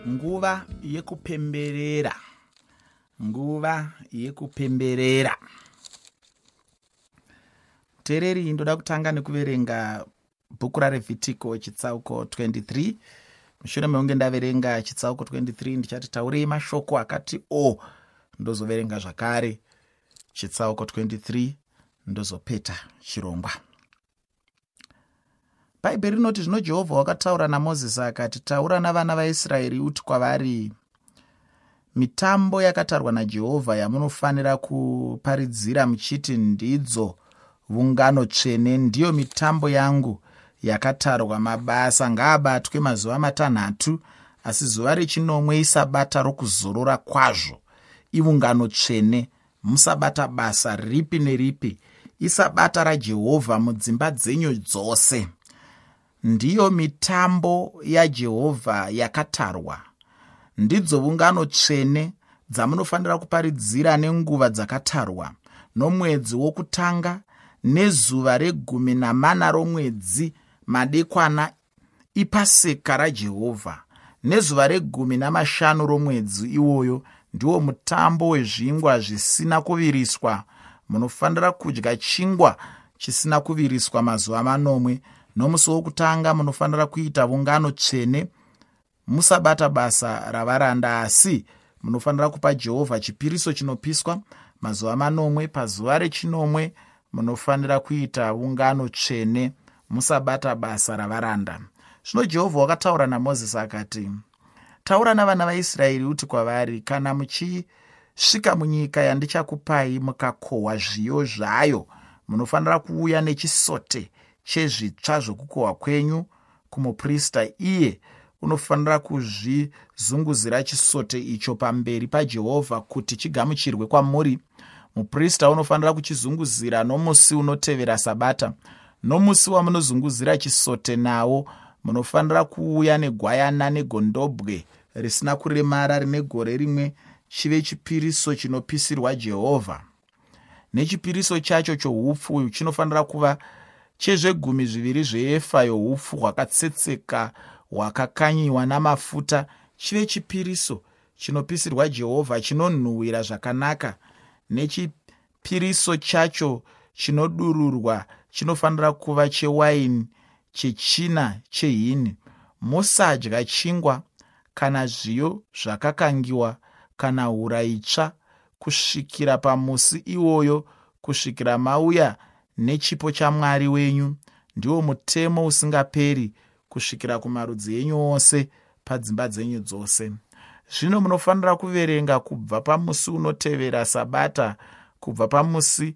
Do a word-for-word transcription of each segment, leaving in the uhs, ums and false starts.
Nguva yekupemberera. Nguva yekupemberera. Tereri, ndoda kutanga nekuverenga bhuku raRevhitiko chitsauko twenty-three. Mushure meunge ndaverenga chitsauko twenty-three ndichati taurei mashoko akati o, ndozoverenga zvakare chitsauko twenty-three ndozopeta chirongwa. Bhaibheri rinoti zvino Jehovha wakataura naMozisi akati, taura navana vaIsraeri uti kwavari, mitambo yakatarwa naJehovha yamunofanira kuparidzira muchiti ndidzo ungano tsvene, ndiyo mitambo yangu yakatarwa. Mabasa ngaabatwe mazuva matanhatu, asi zuva rechinomwe isabata rokuzorora kwazvo. Iungano tsvene, musabata basa ripi neripi, isabata raJehovha mudzimba dzenyu dzose. Ndiyo mitambo yaJehovha yakatarwa, ndidzo ungano tsvene dzamunofanira kuparidzira nenguva dzakatarwa, nomwedzi wokutanga nezuva regumi namana romwedzi madekwana ipaseka raJehovha, nezuva regumi namashanu romwedzi iwoyo ndiwo mutambo wezvingwa zvisina kuviriswa. Munofanira kudya chingwa chisina kuviriswa mazuva manomwe. Nomusi wokutanga munofanira kuita ungano tsvene, musabata basa ravaranda, asi munofanira kupa Jehovha chipiriso chinopiswa mazuva manomwe. Pazuva rechinomwe munofanira kuita ungano tsvene, musabata basa ravaranda. Zvino Jehovha wakataura naMozisi akati, taura navana vaIsraeri uti kwavari, kana muchisvika munyika yandichakupai mukakohwa zviyo zvayo, munofanira kuuya nechisote chezvitsva zvokukohwa kwenyu kumuprista. Iye unofanira kuzvizunguzira chisote icho pamberi paJehovha kuti chigamuchirwe kwamuri. Muprista unofanira kuchizunguzira nomusi unotevera Sabata. Nomusi wamunozunguzira chisote nawo, munofanira kuuya negwayana negondobwe risina kuremara rine gore rimwe, chive chipiriso chinopisirwa Jehovha. Nechipiriso chacho choupfu chinofanira kuva chezvegumi zviviri zveefa youpfu hwakatsetseka hwakakanyiwa namafuta, chive chipiriso chinopisirwa Jehovha chinonhuhwira zvakanaka. Nechipiriso chacho chinodururwa chinofanira kuva chewaini chechina chehini. Musadya chingwa kana zviyo zvakakangiwa kana hura itsva kusvikira pamusi iwoyo, kusvikira mauya nechipo chaMwari wenyu. Ndiwo mutemo usingaperi kusvikira kumarudzi enyu ose padzimba dzenyu dzose. Zvino munofanira kuverenga kubva pamusi unotevera Sabata, kubva pamusi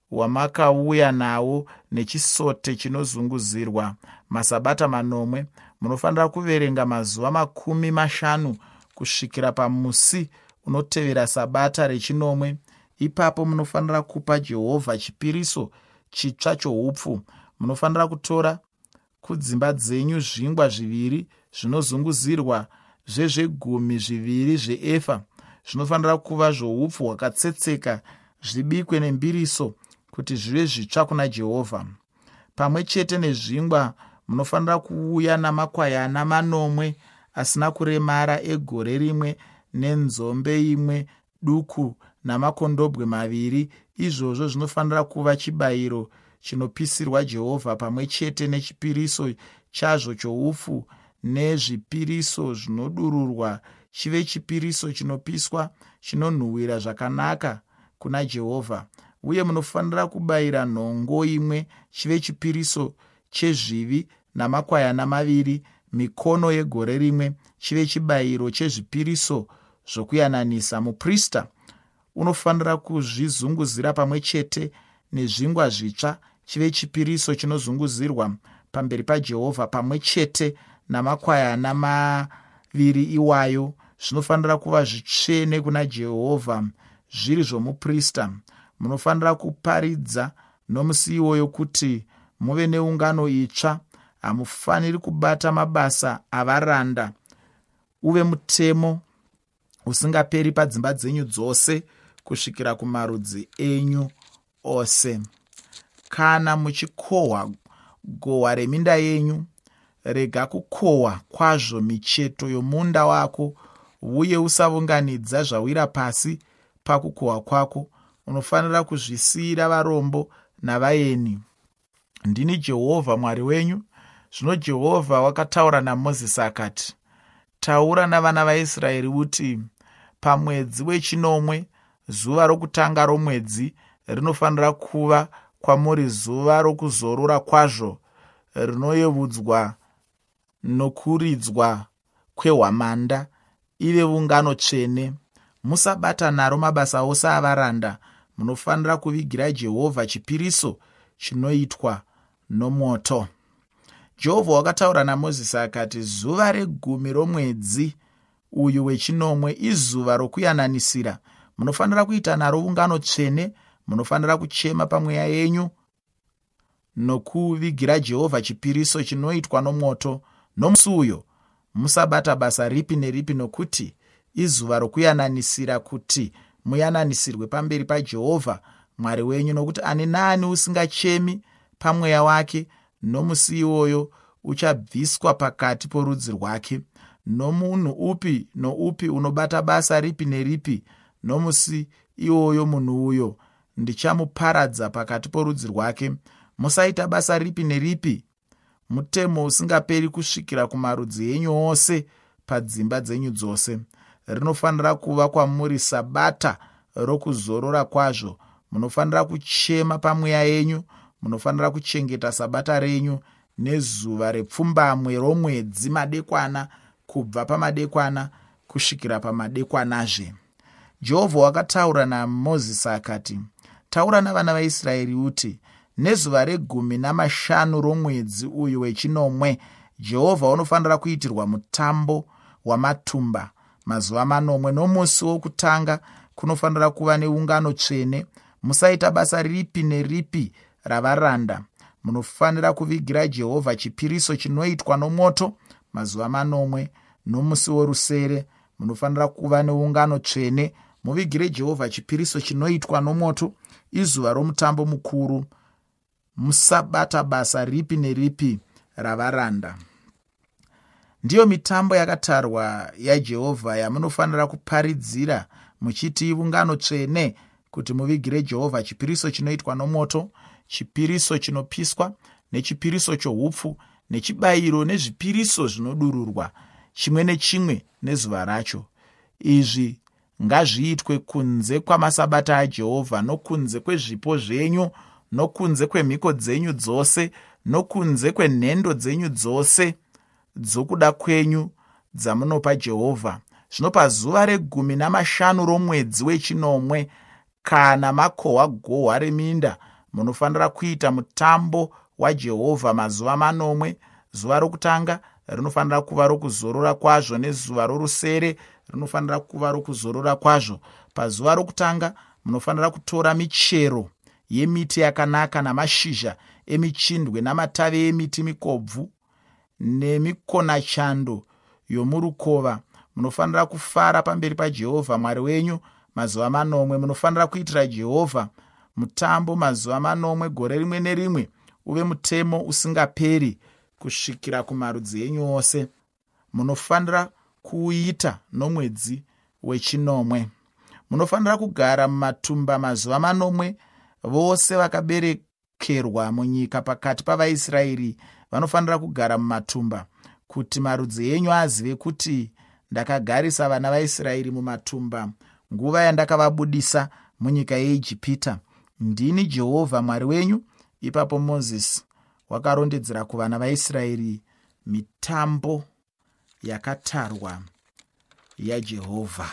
wamakauya nawo nechisote chinozunguzirwa masabata manomwe. Munofanira kuverenga mazuva makumi mashanu kusvikira pamusi unotevera Sabata rechinomwe. Ipapo munofanira kupa Jehovha chipiriso chitsva choupfu. Munofanira kutora kudzimba dzenyu zvingwa zviviri zvinozunguzirwa zvezvegumi zviviri zveefa. Zvinofanira kuva zvoupfu hwakatsetseka, zvibikwe nembiriso kuti zvive zvitsva kuna Jehovha. Pamwe chete nezvingwa munofanira kuuya namakwayana manomwe asina kuremara egore rimwe, nenzombe imwe duku namakondobwe maviri. Izvozvo zvinofanira kuva chibayiro chinopisirwa Jehovha, pamwe chete nechipiriso chazvo choupfu nezvipiriso zvinodururwa, chive chipiriso chinopiswa chinonhuhwira zvakanaka kuna Jehovha. Uye munofanira kubayira nhongo imwe, chive chipiriso chezvivi, namakwayana maviri, mikono yegore rimwe, chive chibayiro chezvipiriso zvokuyananisa. Muprista unofanira kuzvizunguzira pamwe chete nezvingwa zvitsva, chive chipiriso chinozunguzirwa pamberi paJehovha, pamwe chete namakwayana maviri iwayo. Zvinofanira kuva zvitsvene kuna Jehovha, zviri zvomuprista. Munofanira kuparidza nomusi iwoyo kuti muve neungano itsva. Hamufaniri kubata mabasa avaranda. Uve mutemo usingaperi padzimba dzenyu dzose kusvikira kumarudzi enyu ose. Kana muchikohwa gohwa reminda yenyu, rega kukohwa kwazvo micheto yomunda wako, uye usaunganidza zvawira pasi pakukohwa kwako. Unofanira kuzvisiyira varombo navaeni. Ndini Jehovha Mwari wenyu. Zvino Jehovha wakataura naMozisi akati, taura navana vaIsraeri uti, pamwedzi wechinomwe, zuva rokutanga romwedzi, rinofanira kuva kwamuri zuva rokuzorora kwazvo, rinoyevudzwa nokuridzwa kwehwamanda, ive ungano tsvene. Musabata naro mabasa ose avaranda. Munofanira kuvigira Jehovha chipiriso chinoitwa nomoto. Jehovha wakataura naMozisi akati, zuva regumi romwedzi uyu wechinomwe izuva rokuyananisira. Munofanira kuita naro ungano tsvene. Munofanira kuchema pamweya yenyu nokuvigira Jehovha chipiriso chinoitwa nomoto. Nomusi uyo musabata basa ripi neripi, nokuti izuva rokuyananisira, kuti muyananisirwe pamberi paJehovha Mwari wenyu. Nokuti ani naani usingachemi pamweya wake, nomusi iwoyo uchabviswa pakati porudzi rwake. Nomunhu upi noupi unobata basa ripi neripi, nomusi iwoyo munhu uyo ndichamuparadza pakati porudzi rwake. Musaita basa ripi neripi. Mutemo usingaperi kusvikira kumarudzi enyu ose padzimba dzenyu dzose. Rinofanira kuva kwamuri sabata rokuzorora kwazvo. Munofanira kuchema pamweya yenyu. Munofanira kuchengeta sabata renyu nezuva repfumbamwe romwedzi madekwana, kubva pamadekwana kusvikira pamadekwanazve. Jehovha wakataura naMozisi akati, taura navana vaIsraeri uti, nezuva regumi namashanu romwedzi uyu wechinomwe, Jehovha unofanira kuitirwa mutambo wamatumba mazuva manomwe. Nomusi wokutanga kunofanira kuva neungano tsvene. Musaita basa ripi neripi ravaranda. Munofanira kuvigira Jehovha chipiriso chinoitwa nomoto mazuva manomwe. Nomusi worusere munofanira kuva neungano tsvene. Muvigire Jehovha chipiriso chinoitwa nomoto, izuva romutambo mukuru. Musabata basa ripi neripi ravaranda. Ndiyo mitambo yakatarwa yaJehovha yamunofanira kuparidzira muchiti ungano tsvene, kuti muvigire Jehovha chipiriso chinoitwa nomoto, chipiriso chinopiswa, nechipiriso choupfu, nechibayiro nezvipiriso zvinodururwa, chimwe nechimwe nezuva racho. Izvi ngazviitwe kunze kwamasabata aJehovha, nokunze kwezvipo zvenyu, nokunze kwemhiko dzenyu dzose, nokunze kwenhendo dzenyu dzose dzokuda kwenyu dzamunopa Jehovha. Zvino pazuva regumi namashanu romwedzi wechinomwe, kana makohwa gohwa reminda, munofanira kuita mutambo waJehovha mazuva manomwe. Zuva rokutanga rinofanira kuva rokuzorora kwazvo, nezuva rorusere rinofanira kuva rokuzorora kwazvo. Pazuva rokutanga munofanira kutora michero yemiti yakanaka namashizha emichindwe namatavi emiti mikobvu nemikonachando yomurukova. Munofanira kufara pamberi paJehovha Mwari wenyu mazuva manomwe. Munofanira kuitira Jehovha mutambo mazuva manomwe, gore rimwe nerimwe, uve mutemo usingaperi kusvikira kumarudzi enyu ose. Munofanira kuuita nomwedzi wechinomwe. Munofanira kugara mumatumba mazuva manomwe. Vose vakaberekerwa munyika pakati pavaIsraeri vanofanira kugara mumatumba, kuti marudzi enyu azive kuti ndakagarisa vana vaIsraeri mumatumba nguva yandakavabudisa munyika yeIjipita. Ndini Jehovha Mwari wenyu. Ipapo Mozisi wakarondedzera kuvana vaIsraeri mitambo yakatarwa yaJehovha.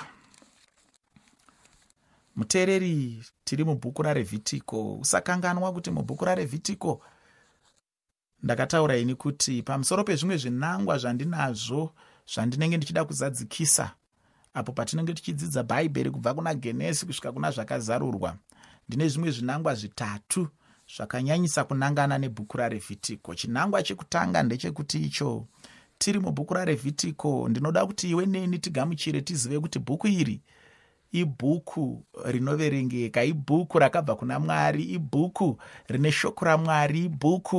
Muteereri, tiri mubhuku raRevhitiko. Usakanganwa kuti mubhuku raRevhitiko ndakataura ini kuti pamusoro pezvimwe zvinangwa zvandinazvo zvandinenge ndichida kuzadzikisa apo patinenge tichidzidza Bhaibheri kubva kuna Genesi kusvika kuna zvakazarurwa. Ndine zvimwe zvinangwa zvitatu zvakanyanyisa kunangana nebhuku raRevhitiko. Chinangwa chekutanga ndechekuti icho tiri mubhuku raRevhitiko, ndinoda kuti iwe neni tigamuchire tizive kuti bhuku iri ibhuku rinoverengeka, ibhuku rakabva kuna Mwari, ibhuku rine shoko raMwari, ibhuku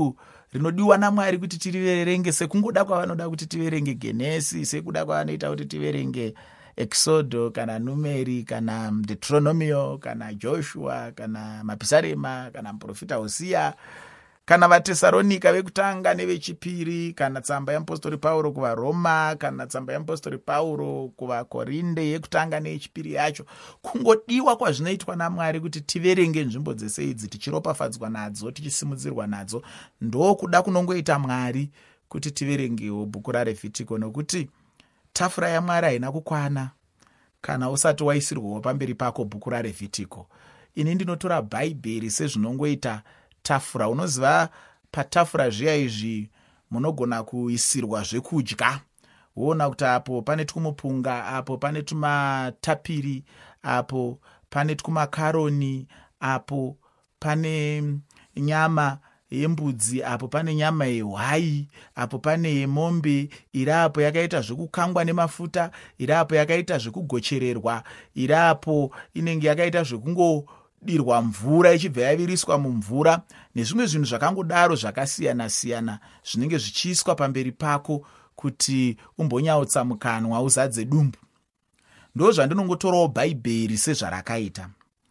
rinodiwa naMwari kuti tiriverenge, sekungoda kwavanoda kuti tiverenge Genesi, sekuda kwavanoita kuti tiverenge Exodo kana Numeri kana Deuteronomio kana Joshua kana Mapisarema kana muprofita Hosea kana vaTesaronika vekutanga nevechipiri kana tsamba yamupostori Pauro kuvaRoma kana tsamba yamupostori Pauro kuvaKorinde yekutanga neyechipiri yacho. Kungodiwa kwazvinoitwa naMwari kuti tiverenge nzvimbo dzese idzi, tichiropafadzwa nadzo, tichisimudzirwa nadzo, ndokuda kunongoita Mwari kuti tiverengewo bhuku raRevhitiko, nokuti tafura yaMwari haina kukwana kana usati waisirwawo pamberi pako bhuku raRevhitiko. Ini ndinotora Bhaibheri sezvinongoita tafura. Unoziva patafura zviya izvi munogona kuisirwa zvekudya. Woona kuti apo pane twumupunga, apo pane tumatapiri, apo pane twumakaroni, apo pane nyama yembudzi, apo pane nyama yehwai, apo pane yemombe, iri apo yakaita zvekukangwa nemafuta, iri apo yakaita zvekugochererwa, iri apo inenge yakaita zvekungodirwa mvura ichibva yaviriswa mumvura, nezvimwe zvinhu zvakangodaro zvakasiyana siyana zvinenge zvichiiswa pamberi pako kuti umbonyautsa mukanwa uzadze dumbu. Ndo zvandinongotorawo Bhaibheri sezvarakaita.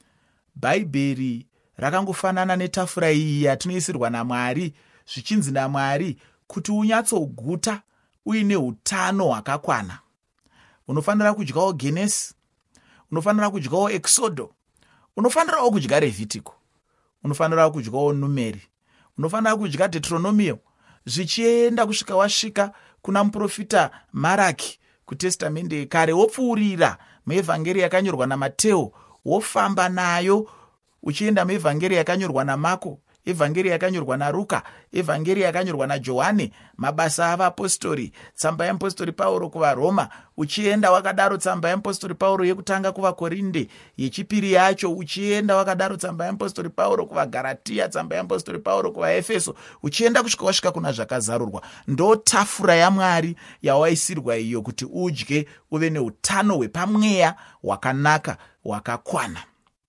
Bhaibheri rakangofanana netafura iyi yatinoisirwa naMwari, zvichinzi naMwari kuti unyatsoguta uine utano hwakakwana. Unofanira kudyawo Genesi, unofanira kudyawo Exodo, unofanirawo kudya Revhitiko, unofanira kudyawo Numeri, unofanira kudya Deuteronomio, zvichienda kusvika wasvika kuna muprofita Maraki kuTestamende yekare, wopfuurira muevhangeri yakanyorwa naMateo, wofamba nayo uchienda muevhangeri yakanyorwa naMako, evhangeri yakanyorwa naRuka, evhangeri yakanyorwa naJohane, mabasa avapostori, tsamba yamupostori Pauro kuvaRoma, uchienda wakadaro tsamba yamupostori Pauro yekutanga kuvaKorinde, yechipiri yacho uchienda wakadaro tsamba yamupostori Pauro kuvaGaratia, tsamba yamupostori Pauro kuvaEfeso, uchienda kusvika wasvika kuna zvakazarurwa. Ndo tafura yaMwari yawaisirwa iyo kuti udye uve neutano hwepamweya hwakanaka hwakakwana.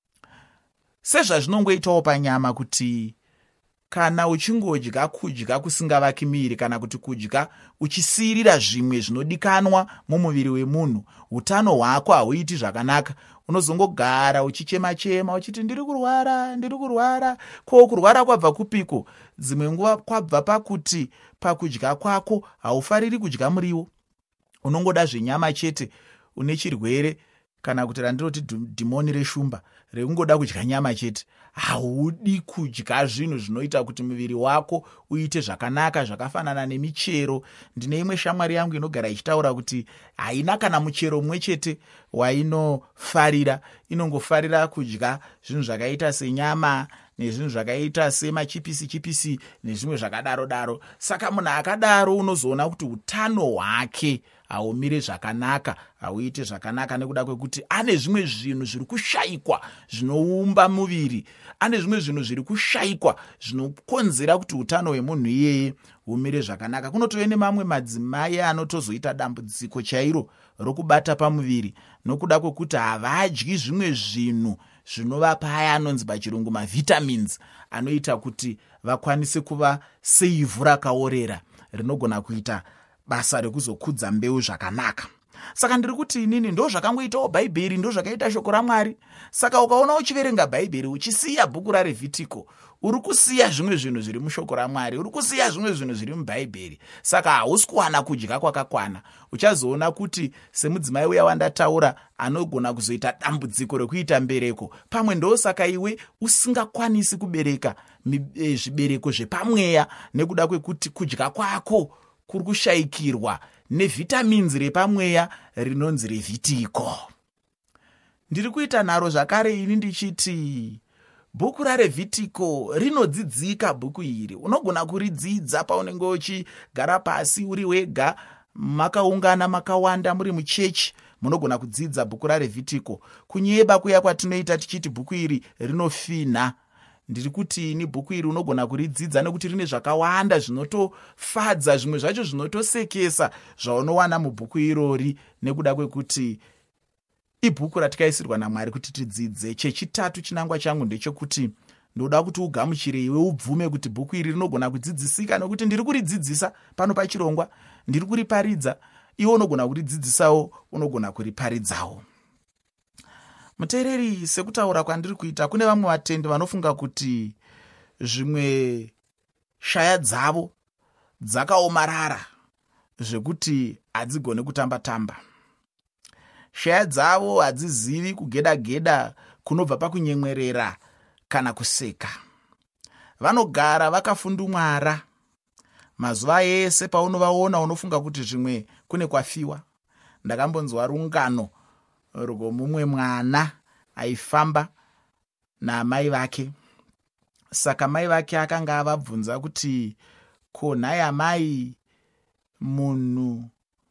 Sezvazvinongoitawo panyama kuti kana uchingodya kudya kusingavaki miri kana kuti kudya uchisirira zvimwe zvinodikanwa mumuviri wemunhu, utano hwako hauiti zvakanaka. Unozongogara uchichema chema uchiti ndiri kurwara, ndiri kurwara. Ko kurwara kwabva kupiko? Dzimwe nguva kwabva pakuti pakudya kwako haufariri kudya muriwo, unongoda zvenyama chete. Une chirwere kana kuti randiroti dhimoni reshumba rekungoda kudya nyama chete, haudi kudya zvinhu zvinoita kuti muviri wako uite zvakanaka, zvakafanana nemichero. Ndine imwe shamwari yangu inogara ichitaura kuti haina kana muchero mumwe chete wainofarira, inongofarira kudya zvinhu zvakaita senyama nezvinhu zvakaita semachipisi chipisi nezvimwe zvakadaro daro. Saka munhu akadaro unozoona kuti utano hwake haumire zvakanaka, hauite zvakanaka, nekuda kwekuti ane zvimwe zvinhu zviri kushayikwa zvinoumba muviri, ane zvimwe zvinhu zviri kushayikwa zvinokonzera kuti utano hwemunhu iyeye humire zvakanaka. Kunotove nemamwe madzimai anotozoita dambudziko chairo rokubata pamuviri nokuda kwekuti havadyi zvimwe zvinhu zvinovapa aya anonzi pachirungu mavitamins, anoita kuti vakwanise kuva seivhu rakaorera rinogona kuita basa rekuzokudza mbeu zvakanaka. Saka ndiri kuti inini ndo zvakangoitawo Bhaibheri, ndo zvakaita shoko raMwari. Saka ukaona uchiverenga Bhaibheri uchisiya bhuku raRevhitiko, uri kusiya zvimwe zvinhu zviri mushoko raMwari, uri kusiya zvimwe zvinhu zviri muBhaibheri. Saka hausi kuwana kudya kwakakwana. Uchazoona kuti semudzimai uya wandataura anogona kuzoita dambudziko rekuita mbereko, pamwe ndosaka iwe usingakwanisi kubereka zvibereko zvepamweya nekuda kwekuti kudya kwako kuri kushayikirwa nevitamins repamweya rinonzi Revhitiko. Ndiri kuita nharo zvakare ini ndichiti bhuku raRevhitiko rinodzidzika. Bhuku iri unogona kuridzidza paunenge uchigara pasi uri wega, makaungana makawanda muri muchechi, munogona kudzidza bhuku raRevhitiko. Kunyeba kuya kwatinoita tichiti bhuku iri rinofinha, ndiri kuti ni bhuku iri unogona kuridzidza nekuti rine zvakawanda zvinotofadza, zvimwe zvacho zvinotosekesa zvaunowana mubhuku irori, nekuda kwekuti ibhuku ratikaisirwa naMwari kuti tidzidze. Chechitatu chinangwa changu ndechekuti ndoda kuti ugamuchire iwe ubvume kuti bhuku iri rinogona kudzidzisika, nokuti ndiri kuridzidzisa pano pachirongwa, ndiri kuriparidza, iwe unogona kuridzidzisawo, unogona kuriparidzawo. Muteereri, sekutaura kwandiri kuita, kune vamwe vatendi vanofunga kuti zvimwe shaya dzavo dzakaomarara zvekuti hadzigone kutamba-tamba. Shaya dzavo hadzizivi kugeda-geda kunobva pakunyemwerera kana kuseka. Vanogara vakafundumwara. Mazuva ese paunovaona unofunga kuti zvimwe kune kwafiwa. Ndakambonzwa rungano rwomumwe mwana aifamba namai vake. Saka mai vake akanga avabvunza kuti ko nhai amai, munhu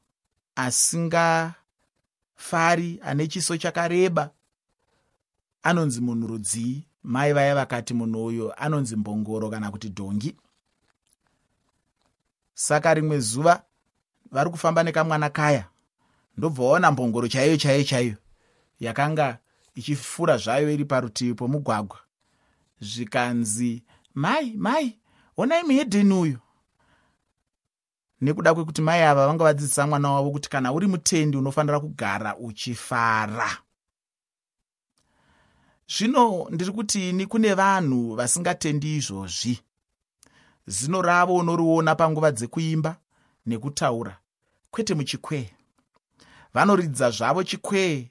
asingafari ane chiso chakareba anonzi munhu rudzii? Mai vaya vakati munhu uyo anonzi mbongoro kana kuti dhongi. Saka rimwe zuva vari kufamba nekamwana kaya, ndobva waona mbongoro chaiyo chaiyo chaiyo yakanga ichifura zvayo iri parutivi pomugwagwa. Zvikanzi, mai mai, onai muhedheni uyu. Nekuda kwekuti mai ava vanga vadzidzisa mwana wavo kuti kana uri mutendi unofanira kugara uchifara. Zvino ndiri kuti ni kune vanhu vasingatendi izvozvi. Zino ravo unoriona panguva dzekuimba nekutaura, kwete muchikwe. Vanoridza zvavo chikwe,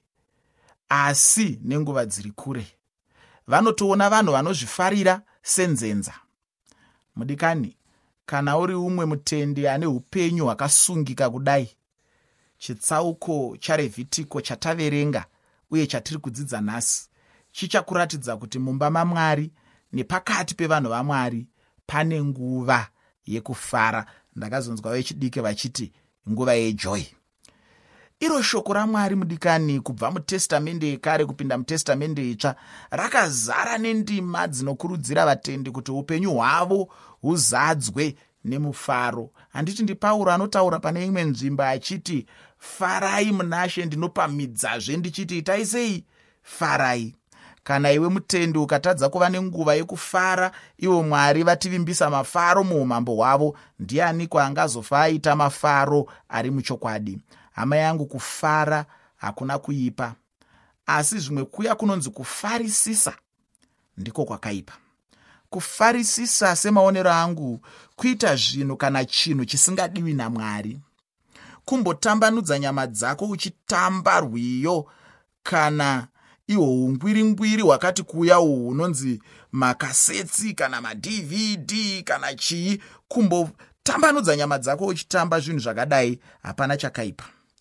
asi nenguva dziri kure. Vanotoona vanhu vanozvifarira senzenza. Mudikani, kana uri umwe mutendi ane upenyu hwakasungika kudai, chitsauko chaRevhitiko chataverenga uye chatiri kudzidza nhasi chichakuratidza kuti mumba maMwari nepakati pevanhu vaMwari pane nguva yekufara. Ndakazonzwa vechidiki vachiti nguva yejoy. Iro shoko raMwari mudikani, kubva muTestamende yekare kupinda muTestamende itsva, rakazara nendima dzinokurudzira vatendi kuti upenyu hwavo huzadzwe nemufaro. Handiti ndi Pauro anotaura pane imwe nzvimbo achiti, farai munashe, ndinopamidzazve ndichiti itai sei? Farai. Kana iwe mutendi ukatadza kuva nenguva yekufara, ivo Mwari vativimbisa mafaro muumambo hwavo, ndianiko angazofa aita mafaro ari muchokwadi? Hama yangu, kufara hakuna kuipa, asi zvimwe kuya kunonzi kufarisisa ndiko kwakaipa. Kufarisisa semaonero angu kuita zvinhu kana chinhu chisingadiwi naMwari. Kumbotambanudza nyama dzako uchitamba rwiyo kana ihwo ungwiri-ngwiri hwakati kuya uhwu unonzi makasetsi kana maD V D kana chii, kumbotambanudza nyama dzako uchitamba zvinhu zvakadai, hapana chakaipa.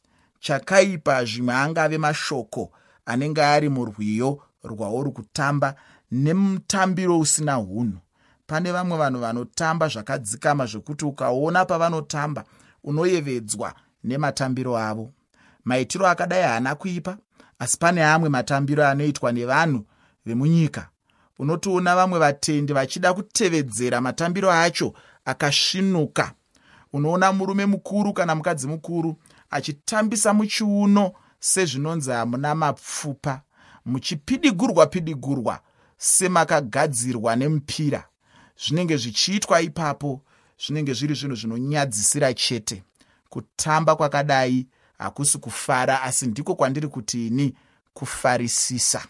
Chakaipa zvimwe angave mashoko anenge ari murwiyo rwauri kutamba nemutambiro usina hunhu. Pane vamwe vanhu vanotamba zvakadzikama zvekuti ukaona pavanotamba unoyevedzwa nematambiro avo. Maitiro akadai haana kuipa, asi pane amwe matambiro anoitwa nevanhu vemunyika. Unotoona vamwe vatendi vachida kutevedzera matambiro acho akasvinuka. Unoona murume mukuru kana mukadzi mukuru achitambisa muchiuno sezvinonzi hamuna mapfupa, muchipidigurwa pidigurwa semakagadzirwa nemupira. Zvinenge zvichiitwa ipapo, zvinenge zviri zvinhu zvinonyadzisira chete. Kutamba kwakadai hakusi kufara, asi ndiko kwandiri kuti ini kufarisisa.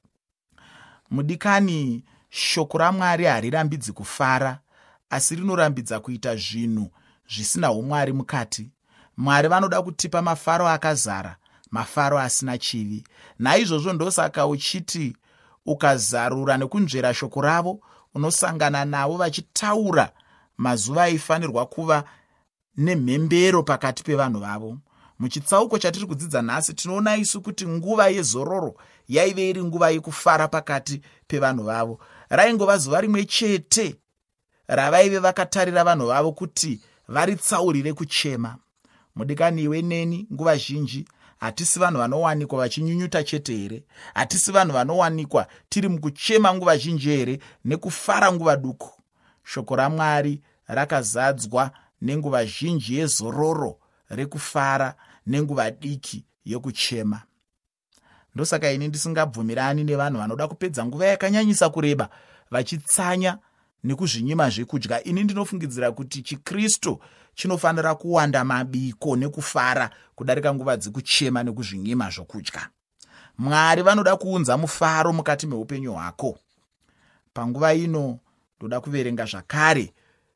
Mudikani, shoko raMwari harirambidzi kufara, asi rinorambidza kuita zvinhu zvisina umwari mukati. Mwari vanoda kutipa mafaro akazara, mafaro asina chivi. Naizvozvo ndosaka uchiti ukazarura nekunzvera shoko ravo, unosangana navo vachitaura mazuva aifanirwa kuva nemhembero pakati pevanhu vavo. Muchitsauko chatiri kudzidza nhasi tinoona isu kuti nguva yezororo yaive iri nguva yekufara pakati pevanhu vavo. Raingova zuva rimwe chete ravaive vakatarira vanhu vavo kuti varitsaurire kuchema. Mudikani, iwe neni nguva zhinji hatisi vanhu vanowanikwa vachinyunyuta chete here? Hatisi vanhu vanowanikwa tiri mukuchema nguva zhinji here, nekufara nguva duku? Shoko raMwari rakazadzwa nenguva zhinji yezororo rekufara nenguva diki yokuchema. Ndosaka ini ndisingabvumirani nevanhu vanoda kupedza nguva yakanyanyisa kureba vachitsanya nekuzvinyima zvekudya. Ini ndinofungidzira kuti chiKristu chinofanira kuwanda mabiko nekufara kudarika nguva dzekuchema nekuzvinyima zvokudya. Mwari vanoda kuunza mufaro mukati meupenyu hwako. Panguva ino ndoda kuverenga zvakare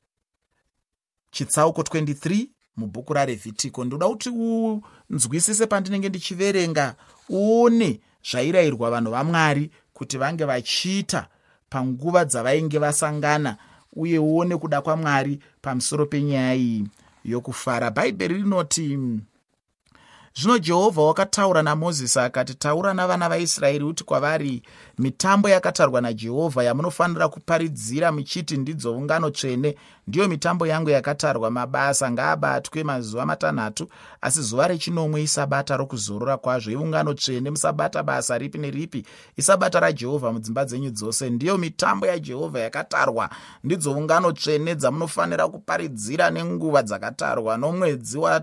chitsauko twenty-three mubhuku raRevhitiko. Ndoda kuti unzwisise pandinenge ndichiverenga, uone zvairayirwa vanhu vaMwari kuti vange vachiita panguva dzavainge vasangana, uye uone kuda kwaMwari pamusoro penyaya iyi yokufara. Bhaibheri rinoti, zvino Jehovha wakataura naMozisi akati, taura navana vaIsraeri uti kwavari, mitambo yakatarwa naJehovha yamunofanira kuparidzira muchiti ndidzo ungano tsvene ndiyo mitambo yangu yakatarwa. Mabasa ngaabatwe mazuva matanhatu, asi zuva rechinomwe isabata rokuzorora kwazvo. Iungano tsvene, musabata basa ripi neripi, isabata raJehovha mudzimba dzenyu dzose. Ndiyo mitambo yaJehovha yakatarwa, ndidzo ungano tsvene dzamunofanira kuparidzira nenguva dzakatarwa, nomwedzi wa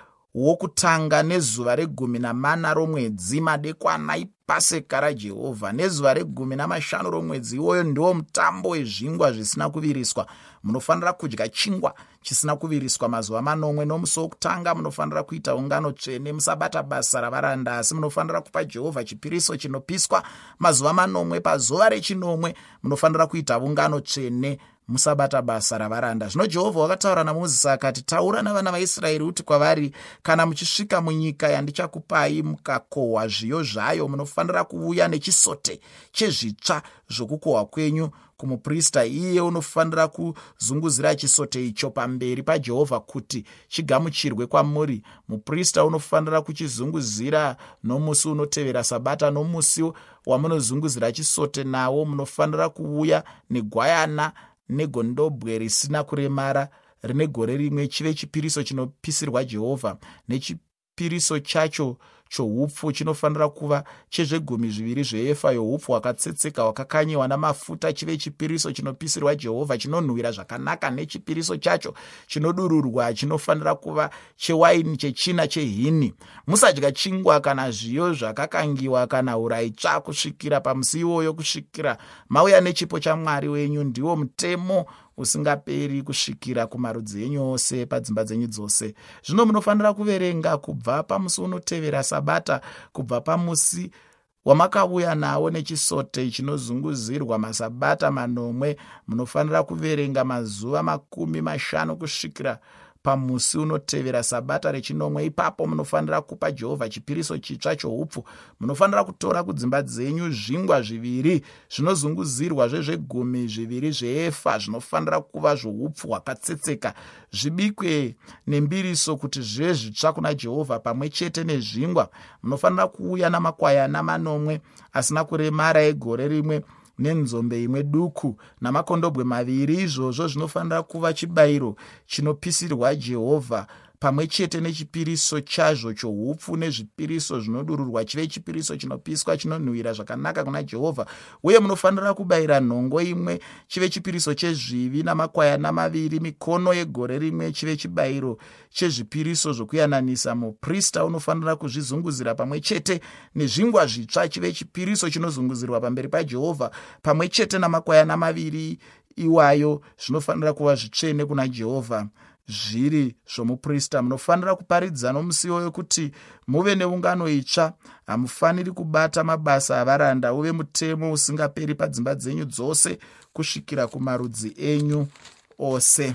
wokutanga nezuva regumi namana romwedzi, madekwana ipaseka raJehovha, nezuva regumi namashanu romwedzi. Iwoyo ndiwo mutambo wezvingwa zvisina kuviriswa. Munofanira kudya chingwa chisina kuviriswa mazuva manomwe. Nomusi wokutanga munofanira kuita ungano tsvene, musabata basa ravaranda, asi munofanira kupa Jehovha chipiriso chinopiswa mazuva manomwe. Pazuva rechinomwe munofanira kuita ungano tsvene, musabata basa ravaranda. Zvino Jehovha wakataura naMozisi akati, taura navana vaIsraeri uti kwavari, kana muchisvika munyika yandichakupai mukakohwa zviyo zvayo, munofanira kuuya nechisote chezvitsva zvokukohwa kwenyu kumuprista. Iye unofanira kuzunguzira chisote icho pamberi paJehovha kuti chigamuchirwe kwamuri. Muprista unofanira kuchizunguzira nomusi unotevera Sabata. Nomusi wamunozunguzira chisote nawo, munofanira kuuya negwayana negondobwe risina kuremara rine gore rimwe, chive chipiriso chinopisirwa Jehovha. Nechipiriso chacho choupfu chinofanira kuva chezvegumi zviviri zveefa youpfu hwakatsetseka hwakakanyiwa namafuta, chive chipiriso chinopisirwa Jehovha chinonhuhwira zvakanaka. Nechipiriso chacho chinodururwa chinofanira kuva chewaini chechina chehini. Musadya chingwa kana zviyo zvakakangiwa kana uraitsva kusvikira pamusi iwoyo, kusvikira mauya nechipo chaMwari wenyu. Ndiwo mutemo usingaperi kusvikira kumarudzi enyu ose padzimba dzenyu dzose. Zvino munofanira kuverenga kubva pamusi unotevera Sabata, kubva pamusi wamakauya nawo nechisote chinozunguzirwa masabata manomwe. Munofanira kuverenga mazuva makumi mashanu kusvikira pamusi unotevera Sabata rechinomwe. Ipapo munofanira kupa Jehovha chipiriso chitsva choupfu. Munofanira kutora kudzimba dzenyu zvingwa zviviri zvinozunguzirwa zvezvegumi zviviri zveefa, zvinofanira kuva zvoupfu hwakatsetseka, zvibikwe nembiriso kuti zvive zvitsva kuna Jehovha pamwe chete nezvingwa. Munofanira kuuya namakwayana manomwe asina kuremara egore rimwe, nenzombe imwe duku namakondobwe maviri. Izvozvo zvinofanira kuva chibayiro chinopisirwa Jehovha pamwe chete nechipiriso chazvo choupfu nezvipiriso zvinodururwa, chive chipiriso chinopiswa chinonhuhwira zvakanaka kuna Jehovha. Uye munofanira kubayira nhongo imwe, chive chipiriso chezvivi, namakwayana maviri mikono yegore rimwe, chive chibayiro chezvipiriso zvokuyananisa. Muprista unofanira kuzvizunguzira pamwe chete nezvingwa zvitsva, chive chipiriso chinozunguzirwa pamberi paJehovha pamwe chete namakwayana maviri iwayo. Zvinofanira kuva zvitsvene kuna Jehovha, zviri zvomuprista. Munofanira kuparidza nomusi iwoyo kuti muve neungano itsva. Hamufaniri kubata mabasa avaranda. Uve mutemo usingaperi padzimba dzenyu dzose kusvikira kumarudzi enyu ose.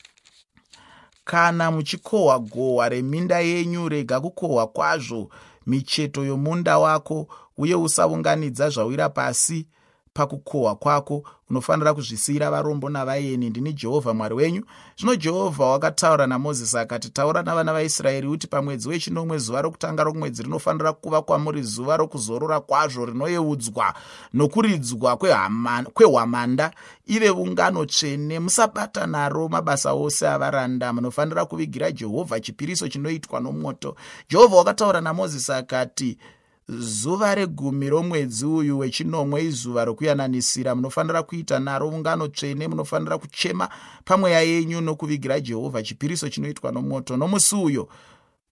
Kana muchikohwa gohwa reminda yenyu, rega kukohwa kwazvo micheto yomunda wako, uye usaunganidza zvawira pasi pakukohwa kwako. Unofanira kuzvisiyira varombo navaeni. Ndini Jehovha Mwari wenyu. Zvino Jehovha wakataura naMozisi akati, taura navana vaIsraeri uti pamwedzi wechinomwe, zuva rokutanga romwedzi rinofanira kuva kwamuri zuva rokuzorora kwazvo, rinoyeudzwa nokuridzwa kwehwamanda, ive ungano tsvene. Musabata naro mabasa ose avaranda. Munofanira kuvigira Jehovha chipiriso chinoitwa nomoto. Jehovha wakataura naMozisi akati, zuva regumi romwedzi uyu wechinomwe izuva rokuyananisira. Munofanira kuita naro ungano tsvene. Munofanira kuchema pamweya yenyu nokuvigira Jehovha chipiriso chinoitwa nomoto. Nomusi uyo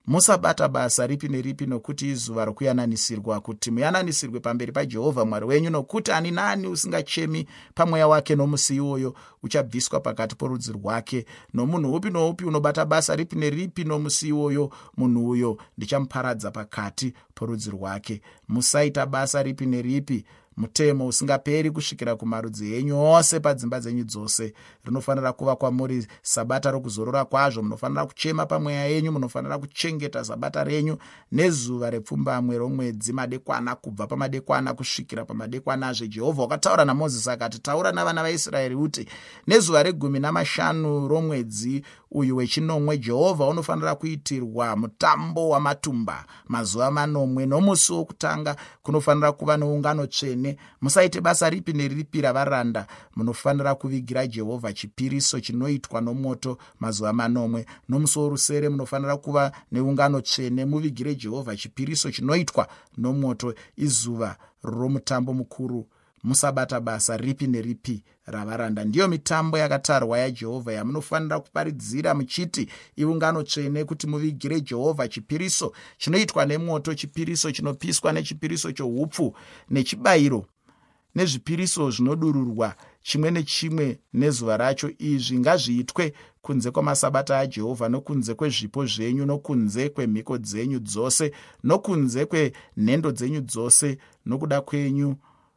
Musabata basa ripi neripi nokuti izuva rokuyananisirwa, kuti muyananisirwe pamberi paJehovha Mwari wenyu, nokuti ani nani usingachemi pamweya wake nomusi iwoyo uchabviswa pakati porudzi rwake. Nomunhu upi noupi unobata basa ripi neripi nomusi iwoyo, munhu uyo ndichamuparadza pakati porudzi rwake. Musaita basa ripi neripi. Mutemo usingaperi kusvikira kumarudzi enyu ose padzimba dzenyu dzose. Rinofanira kuva kwamuri sabata rokuzorora kwazvo. Munofanira kuchema pamweya yenyu, munofanira kuchengeta sabata renyu nezuva repfumbamwe romwedzi, madekwana, kubva pamadekwana kusvikira pamadekwanazve. Jehovha wakataura naMozisi akati, taura navana vaIsraeri uti nezuva regumi namashanu romwedzi uyu wechinomwe, Jehovha unofanira kuitirwa mutambo wamatumba mazuva manomwe. Nomusi wokutanga kunofanira kuva neungano tsvene. Musaite basa ripi neripi ravaranda. Munofanira kuvigira Jehovha chipiriso chinoitwa nomoto mazuva manomwe. Nomusi worusere munofanira kuva neungano tsvene, muvigire Jehovha chipiriso chinoitwa nomoto, izuva romutambo mukuru. Musabata basa ripi neripi ravaranda. Ndiyo mitambo yakatarwa yaJehovha yamunofanira kuparidzira muchiti iungano tsvene, kuti muvigire Jehovha chipiriso chinoitwa nemoto, chipiriso chinopiswa nechipiriso choupfu, nechibayiro nezvipiriso zvinodururwa chimwe nechimwe nezuva racho. Izvi ngazviitwe kunze kwamasabata aJehovha, nokunze kwezvipo zvenyu, nokunze kwemhiko dzenyu dzose, nokunze kwenhendo dzenyu dzose, nokuda kwenyu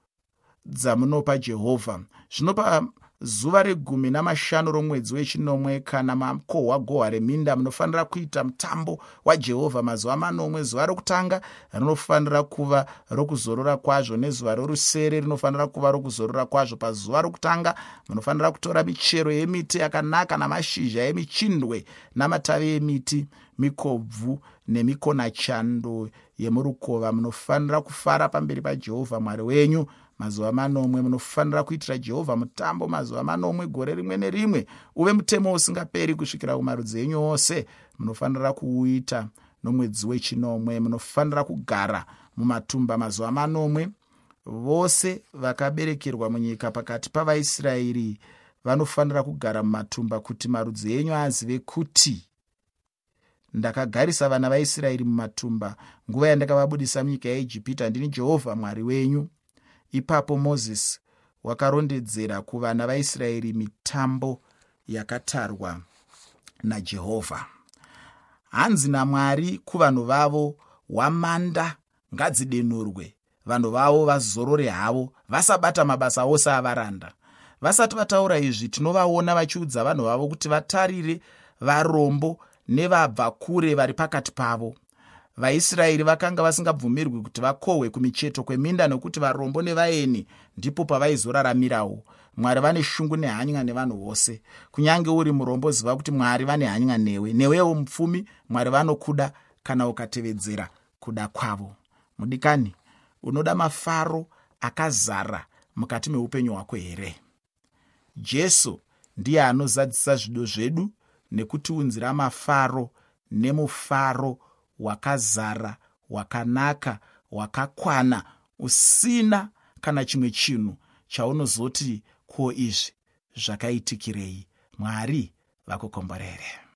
dzamunopa Jehovha. Zvino pazuva regumi namashanu romwedzi wechinomwe, kana makohwa gohwa reminda, munofanira kuita mutambo waJehovha mazuva manomwe. Zuva rokutanga rinofanira kuva rokuzorora kwazvo, nezuva rorusere rinofanira kuva rokuzorora kwazvo. Pazuva rokutanga munofanira kutora michero yemiti yakanaka namashizha emichindwe namatavi emiti, mikobvu nemikonachando yemurukova. Munofanira kufara pamberi paJehovha Mwari wenyu mazuva manomwe. Munofanira kuitira Jehovha mutambo mazuva manomwe, gore rimwe nerimwe. Uve mutemo usingaperi kusvikira kumarudzi enyu ose. Munofanira kuuita nomwedzi wechinomwe. Munofanira kugara mumatumba mazuva manomwe. Vose vakaberekerwa munyika pakati pavaIsraeri vanofanira kugara mumatumba, kuti marudzi enyu azive kuti ndakagarisa vana vaIsraeri mumatumba nguva yandakavabudisa munyika yeIjipita. Ndini Jehovha Mwari wenyu. Ipapo Mozisi wakarondedzera kuvana vaIsraeri mitambo yakatarwa naJehovha. Hanzi naMwari kuvanhu vavo, hwamanda ngadzidenurwe, vanhu vavo vazorore havo, vasabata mabasa ose avaranda. Vasati vataura izvi, tinovaona vachiudza vanhu vavo kuti vatarire varombo nevabva kure vari pakati pavo. VaIsraeri vakanga vasingabvumirwi kuti vakohwe kumicheto kweminda, nokuti varombo nevaeni ndipo pavaizoraramirawo. Mwari vane shungu nehanya nevanhu vose. Kunyange uri murombo, ziva kuti Mwari vane hanya newe. Newewo mupfumi, Mwari vanokuda kana ukatevedzera kuda kwavo. Mudikani, unoda mafaro akazara mukati meupenyu hwako here? Jesu ndiye anozadzisa zvido zvedu nekutiunzira mafaro nemufaro wakazara, wakanaka, wakakwana, usina kana chimwe chinhu chaunozoti ko izvi zvakaitikirei. Mwari vakukomborere.